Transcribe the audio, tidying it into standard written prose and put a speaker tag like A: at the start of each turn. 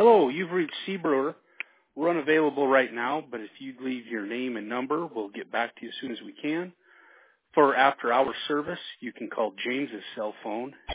A: Hello, you've reached Seabrewer. We're unavailable right now, but if you'd leave your name and number, we'll get back to you as soon as we can. For after-hour service, you can call James's cell phone